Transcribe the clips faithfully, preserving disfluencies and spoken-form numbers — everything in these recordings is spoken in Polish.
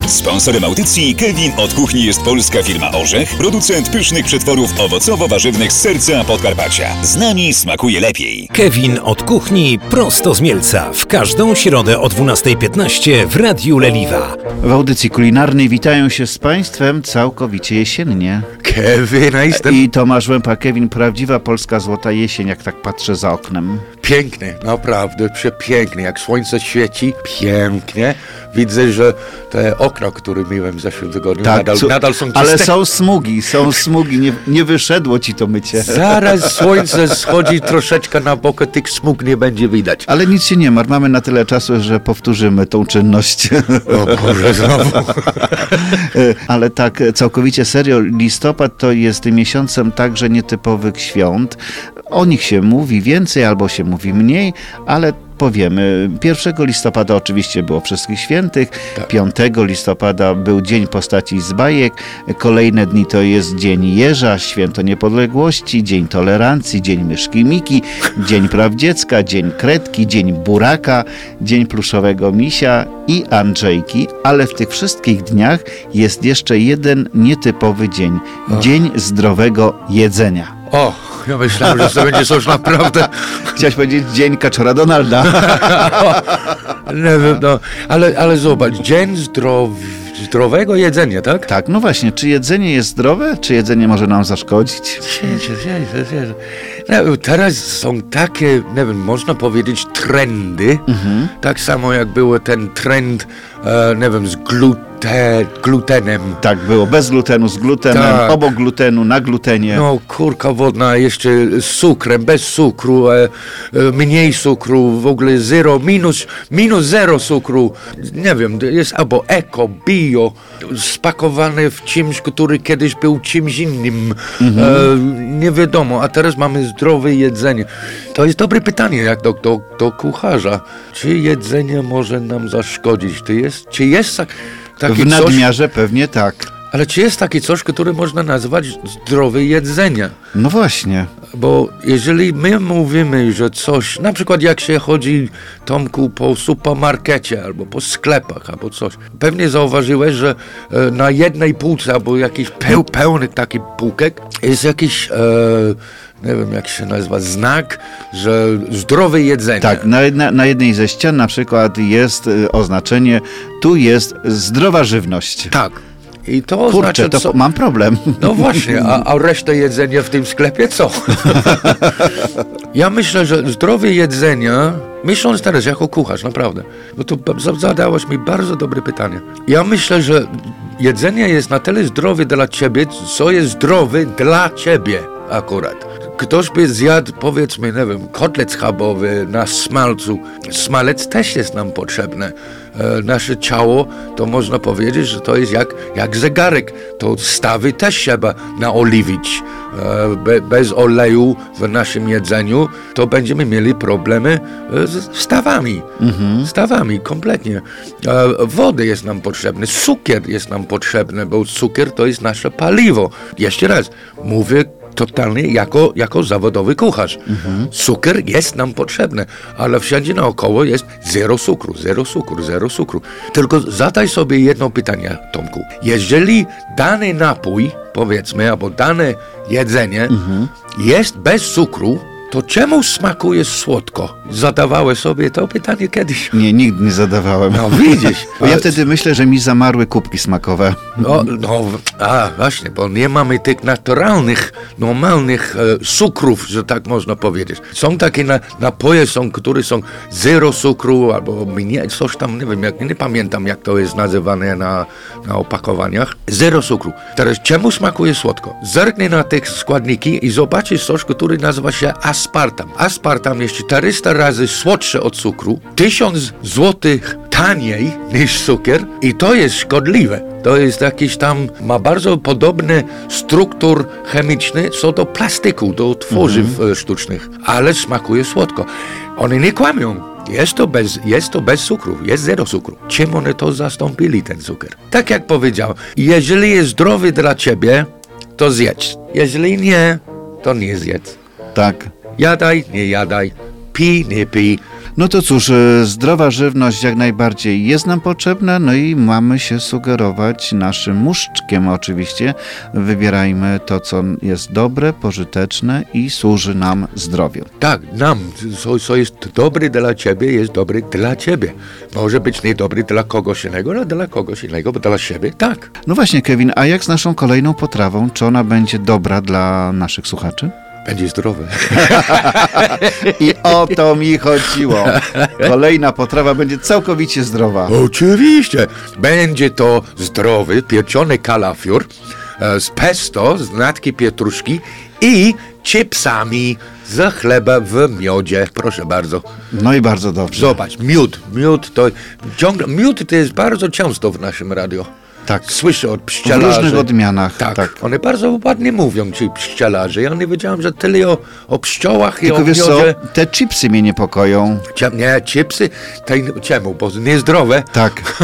Sponsorem audycji Kevin od kuchni jest polska firma Orzech, producent pysznych przetworów owocowo-warzywnych z serca Podkarpacia. Z nami smakuje lepiej. Kevin od kuchni prosto z Mielca. W każdą środę o dwunasta piętnaście w Radiu Leliwa. W audycji kulinarnej witają się z Państwem całkowicie jesiennie. Kevin, a jestem... I Tomasz Łępa. Kevin, prawdziwa polska złota jesień, jak tak patrzę za oknem. Pięknie, naprawdę przepięknie. Jak słońce świeci, pięknie. Widzę, że te okna, które miałem w zeszłym tygodniu, tak, nadal, co, nadal są czyste. Ale są smugi, są smugi, nie, nie wyszedło ci to mycie. Zaraz słońce schodzi troszeczkę na bok, tych smug nie będzie widać. Ale nic się nie martw, mamy na tyle czasu, że powtórzymy tą czynność. O Boże, znowu. Ale tak całkowicie serio, listopad to jest miesiącem także nietypowych świąt. O nich się mówi więcej albo się mówi mniej, ale powiemy. pierwszego listopada oczywiście było Wszystkich Świętych, tak. piątego listopada był Dzień Postaci z bajek, kolejne dni to jest Dzień Jeża, Święto Niepodległości, Dzień Tolerancji, Dzień Myszki Miki, Dzień Praw Dziecka, Dzień Kredki, Dzień Buraka, Dzień Pluszowego Misia i Andrzejki, ale w tych wszystkich dniach jest jeszcze jeden nietypowy dzień. Dzień Zdrowego Jedzenia. O, ja myślałem, że to będzie coś naprawdę... Chciałeś powiedzieć Dzień Kaczora Donalda. Nie wiem, no, ale, ale zobacz, Dzień zdrow... zdrowego jedzenia, tak? Tak, no właśnie, czy jedzenie jest zdrowe, czy jedzenie może nam zaszkodzić? No, teraz są takie, nie wiem, można powiedzieć trendy, mhm. tak samo jak był ten trend, e, nie wiem, z glute, glutenem. Tak było, bez glutenu, z glutenem, tak. Obok glutenu, na glutenie. No, kurka wodna jeszcze z cukrem, bez cukru, e, e, mniej cukru, w ogóle zero, minus, minus zero cukru, nie wiem, jest albo eko, bio, spakowane w czymś, który kiedyś był czymś innym, mhm. e, nie wiadomo, a teraz mamy zdrowe jedzenie. To jest dobre pytanie, jak do, do, do kucharza. Czy jedzenie może nam zaszkodzić? Czy jest, czy jest taki w nadmiarze coś, pewnie tak. Ale czy jest takie coś, które można nazwać zdrowe jedzenie? No właśnie. Bo jeżeli my mówimy, że coś, na przykład jak się chodzi, Tomku, po supermarkecie albo po sklepach albo coś, pewnie zauważyłeś, że e, na jednej półce albo jakiś peł, pełny taki półkek jest jakiś, e, nie wiem jak się nazywa, znak, że zdrowe jedzenie. Tak, na, na, na jednej ze ścian na przykład jest y, oznaczenie, tu jest zdrowa żywność. Tak. I to Kurczę, oznacza, to co... mam problem. No właśnie, a, a resztę jedzenia w tym sklepie co? Ja myślę, że zdrowe jedzenie, myśląc teraz jako kucharz, naprawdę, bo to zadałeś mi bardzo dobre pytanie. Ja myślę, że jedzenie jest na tyle zdrowe dla ciebie, co jest zdrowe dla ciebie akurat. Ktoś by zjadł, powiedzmy, nie wiem, kotlet schabowy na smalcu. Smalec też jest nam potrzebny. E, nasze ciało, to można powiedzieć, że to jest jak, jak zegarek. To stawy też trzeba naoliwić. E, be, bez oleju w naszym jedzeniu to będziemy mieli problemy z stawami. Mhm. Stawami, kompletnie. E, wody jest nam potrzebny, cukier jest nam potrzebny, bo cukier to jest nasze paliwo. Jeszcze raz, mówię totalnie jako, jako zawodowy kucharz. Mhm. Cukier jest nam potrzebny, ale wszędzie naokoło jest zero cukru, zero cukru, zero cukru. Tylko zadaj sobie jedno pytanie, Tomku. Jeżeli dany napój, powiedzmy, albo dane jedzenie mhm. jest bez cukru, to czemu smakuje słodko? Zadawałeś sobie to pytanie kiedyś? Nie, nigdy nie zadawałem. No widzisz. Bo ja wtedy myślę, że mi zamarły kubki smakowe. No, no a właśnie, bo nie mamy tych naturalnych, normalnych e, cukrów, że tak można powiedzieć. Są takie na, napoje, są, które są zero cukru, albo mniej, coś tam, nie wiem, jak, nie pamiętam jak to jest nazywane na, na opakowaniach. Zero cukru. Teraz czemu smakuje słodko? Zerknij na te składniki i zobaczysz coś, który nazywa się aspartam. Aspartam jest czterysta razy słodsze od cukru, tysiąc złotych taniej niż cukier i to jest szkodliwe. To jest jakiś tam, ma bardzo podobny struktur chemiczny co do plastyku, do tworzyw mm-hmm. sztucznych, ale smakuje słodko. One nie kłamią. Jest to, bez, jest to bez cukru, jest zero cukru. Czym one to zastąpili, ten cukier? Tak jak powiedziałem, jeżeli jest zdrowy dla ciebie, to zjedz. Jeżeli nie, to nie zjedz. Tak. Jadaj, nie jadaj, pij, nie pij. No to cóż, e, zdrowa żywność jak najbardziej jest nam potrzebna, no i mamy się sugerować naszym muszczkiem oczywiście. Wybierajmy to, co jest dobre, pożyteczne i służy nam zdrowiu. Tak, nam, co, co jest dobre dla ciebie, jest dobre dla ciebie. Może być niedobry dla kogoś innego, ale dla kogoś innego, bo dla siebie tak. No właśnie, Kevin, a jak z naszą kolejną potrawą? Czy ona będzie dobra dla naszych słuchaczy? Będzie zdrowe. I o to mi chodziło. Kolejna potrawa będzie całkowicie zdrowa. Oczywiście. Będzie to zdrowy, pieczony kalafior e, z pesto, z natki pietruszki i chipsami z chleba w miodzie. Proszę bardzo. No i bardzo dobrze. Zobacz, miód. Miód to, ciągle, miód to jest bardzo często w naszym radio. Tak. Słyszę od W pszczelarzy. różnych odmianach. Tak, tak. one bardzo ładnie mówią, ci pszczelarze. Ja nie wiedziałem, że tyle o, o pszczołach i Tylko o wiesz co, miodzie. te chipsy mnie niepokoją. Cie- Nie, chipsy, tej, czemu? Bo niezdrowe. Tak.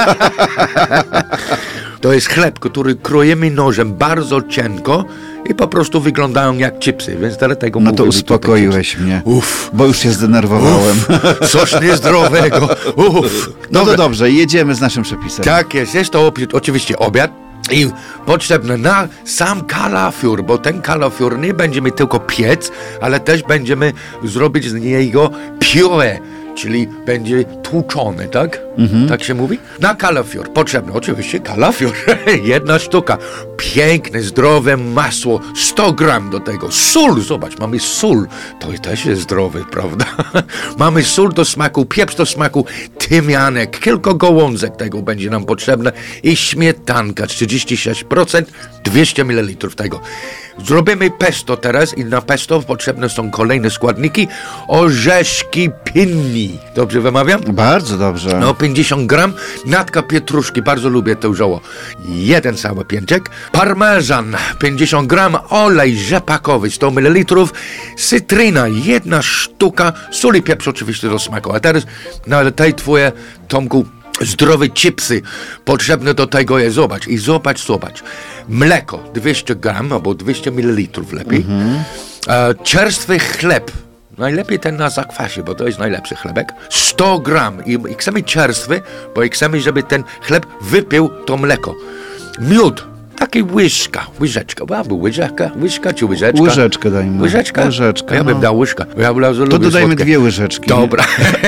To jest chleb, który krojemy nożem bardzo cienko i po prostu wyglądają jak chipsy, więc dlatego No to mówię, że uspokoiłeś chipsy. mnie. Uff, Bo już się zdenerwowałem. coś niezdrowego. Uff. No to Dobra. dobrze, jedziemy z naszym przepisem. Tak jest, jest to opi- oczywiście obiad i potrzebny na sam kalafior, bo ten kalafior nie będziemy tylko piec, ale też będziemy zrobić z niego puree, czyli będzie tłuczony, tak? Mhm. Tak się mówi? Na kalafior potrzebny oczywiście kalafior, jedna sztuka, piękne, zdrowe masło, sto gram do tego, sól, zobacz, mamy sól, to też jest zdrowe, prawda? Mamy sól do smaku, pieprz do smaku, tymianek, kilka gołązek tego będzie nam potrzebne i śmietanka, trzydzieści sześć procent, dwieście mililitrów tego. Zrobimy pesto teraz i na pesto potrzebne są kolejne składniki, orzeszki pinni, dobrze wymawiam? Bardzo dobrze. No pięćdziesiąt gram, natka pietruszki, bardzo lubię to zioło, jeden cały pięczek, parmezan pięćdziesiąt gram, olej rzepakowy sto mililitrów, cytryna jedna sztuka, sól i pieprz oczywiście do smaku. A teraz na tej twoje, Tomku, zdrowe chipsy potrzebne do tego jest, zobacz i zobacz, zobacz, mleko dwieście gram albo dwieście mililitrów lepiej, mhm. e, czerstwy chleb. Najlepiej ten na zakwasie, bo to jest najlepszy chlebek. sto gram i, i chcemy czerstwy, bo chcemy, żeby ten chleb wypił to mleko. Miód, taki łyżka, łyżeczka, albo łyżeczka, łyżka czy łyżeczka? Łyżeczkę dajmy. Łyżeczka? Łyżeczkę, Ja bym no. dał łyżkę. Ja bardzo To lubię dodajmy słodkie. dwie łyżeczki. Dobra.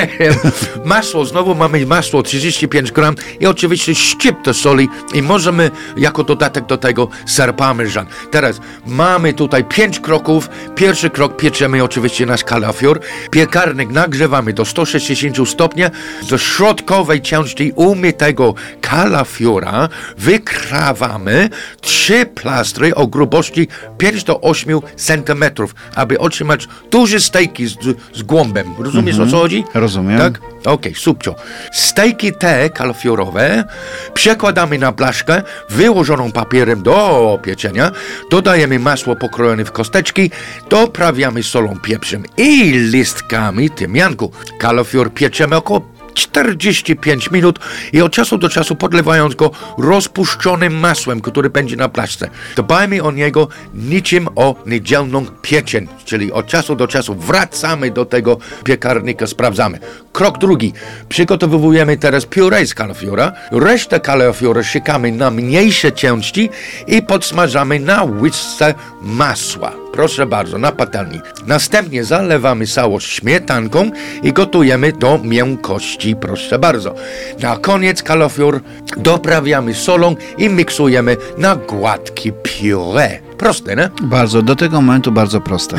Masło, znowu mamy masło trzydzieści pięć gram i oczywiście szczyptę soli i możemy jako dodatek do tego ser parmesan. Teraz mamy tutaj pięć kroków. Pierwszy krok pieczemy oczywiście nasz kalafior. Piekarnik nagrzewamy do sto sześćdziesiąt stopni. Do środkowej części umytego kalafiora wykrawamy trzy plastry o grubości pięć do ośmiu centymetrów, aby otrzymać duże stejki z, z głąbem. Rozumiesz, mm-hmm. o co chodzi? Rozumiem. Tak? Okej, okay, subcio. Stejki te kalafiorowe przekładamy na blaszkę wyłożoną papierem do pieczenia, dodajemy masło pokrojone w kosteczki, doprawiamy solą, pieprzem i listkami tymianku. Kalafior pieczemy około czterdzieści pięć minut i od czasu do czasu podlewając go rozpuszczonym masłem, który będzie na blaszce. Dbajmy o niego niczym o niedzielną pieczeń, czyli od czasu do czasu wracamy do tego piekarnika, sprawdzamy. Krok drugi. Przygotowujemy teraz puree z kalafiora. Resztę kalafiora siekamy na mniejsze części i podsmażamy na łyżce masła. Proszę bardzo, na patelni. Następnie zalewamy całość śmietanką i gotujemy do miękkości. Proszę bardzo. Na koniec kalafior doprawiamy solą i miksujemy na gładki puree. Proste, nie? Bardzo, do tego momentu bardzo proste.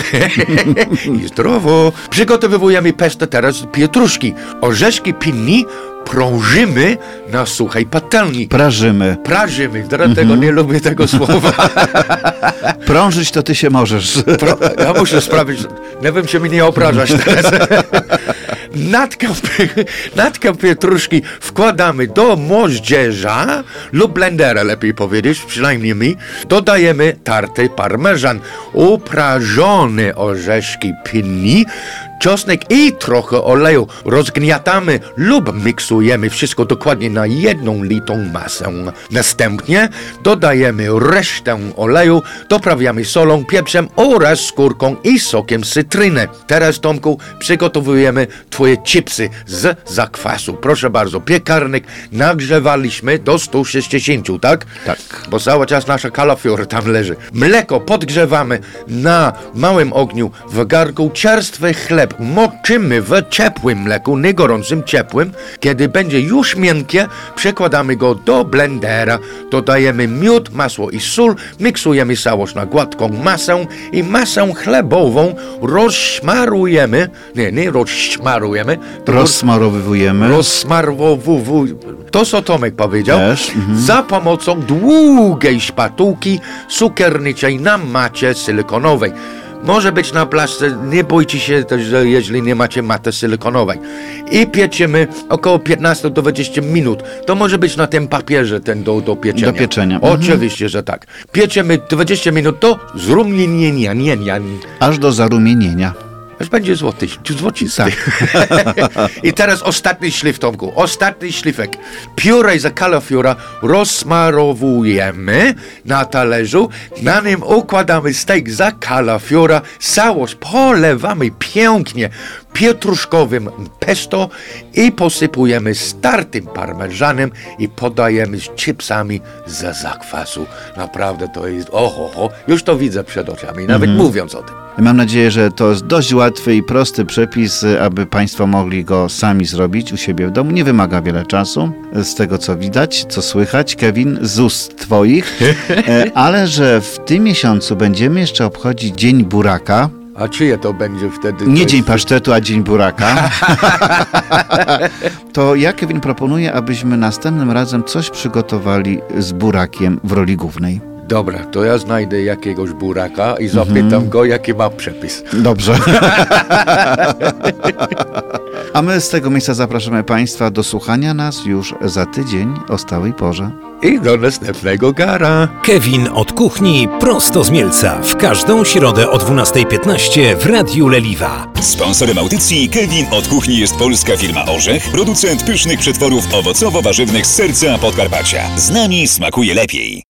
I zdrowo. Przygotowujemy pesto teraz z pietruszki. Orzeszki pinni prążymy na suchej patelni. Prażymy. Prażymy, dlatego mm-hmm. nie lubię tego słowa. Prążyć to ty się możesz. Pro, ja muszę sprawić, nie wiem, czy mnie nie obrażasz teraz. Natkę, natkę pietruszki wkładamy do moździerza lub blendera, lepiej powiedzieć, przynajmniej mi. Dodajemy tarty parmezan, uprażone orzeszki pinni, czosnek i trochę oleju. Rozgniatamy lub miksujemy wszystko dokładnie na jedną litą masę. Następnie dodajemy resztę oleju, doprawiamy solą, pieprzem oraz skórką i sokiem z cytryny. Teraz, Tomku, przygotowujemy twoje chipsy z zakwasu. Proszę bardzo, piekarnik nagrzewaliśmy do stu sześćdziesięciu, tak? Tak. Bo cały czas nasza kalafior tam leży. Mleko podgrzewamy na małym ogniu w garnku. Czerstwy chleb moczymy w ciepłym mleku, nie gorącym, ciepłym. Kiedy będzie już miękkie, przekładamy go do blendera. Dodajemy miód, masło i sól. Miksujemy całość na gładką masę i masę chlebową rozsmarujemy. Nie, nie rozsmarujemy. Rozsmarowujemy. Rozsmarowuwu. To, co Tomek powiedział. Też, mhm. Za pomocą długiej szpatułki cukierniczej na macie silikonowej. Może być na blaszce, nie bójcie się też, że jeśli nie macie maty silikonowej. I pieczemy około piętnaście do dwudziestu minut. To może być na tym papierze ten do, do pieczenia. Do pieczenia. Mhm. Oczywiście, że tak. Pieczemy dwadzieścia minut do zrumienienia. Nie, nie, nie. Aż do zarumienienia. Aż będzie złoty, złocisty. Tak. I teraz ostatni szlif, Tomku. Ostatni szlifek. Pióre z kalafiora rozsmarowujemy na talerzu. Na nim układamy steak za kalafiora. Całość polewamy pięknie pietruszkowym pesto i posypujemy startym parmezanem i podajemy z chipsami ze zakwasu. Naprawdę to jest, oho, ho, już to widzę przed oczami, nawet Mhm. mówiąc o tym. Mam nadzieję, że to jest dość łatwy i prosty przepis, aby Państwo mogli go sami zrobić u siebie w domu. Nie wymaga wiele czasu, z tego co widać, co słychać, Kevin, z ust Twoich, E, ale że w tym miesiącu będziemy jeszcze obchodzić Dzień Buraka. A czyje to będzie wtedy? Nie To Dzień jest- Pasztetu, a Dzień Buraka. To ja, Kevin, proponuję, abyśmy następnym razem coś przygotowali z burakiem w roli głównej. Dobra, to ja znajdę jakiegoś buraka i zapytam go, jaki ma przepis. Dobrze. A my z tego miejsca zapraszamy Państwa do słuchania nas już za tydzień o stałej porze. I do następnego gara. Kevin od kuchni prosto z Mielca. W każdą środę o dwunasta piętnaście w Radiu Leliwa. Sponsorem audycji Kevin od kuchni jest polska firma Orzech, producent pysznych przetworów owocowo-warzywnych z serca Podkarpacia. Z nami smakuje lepiej.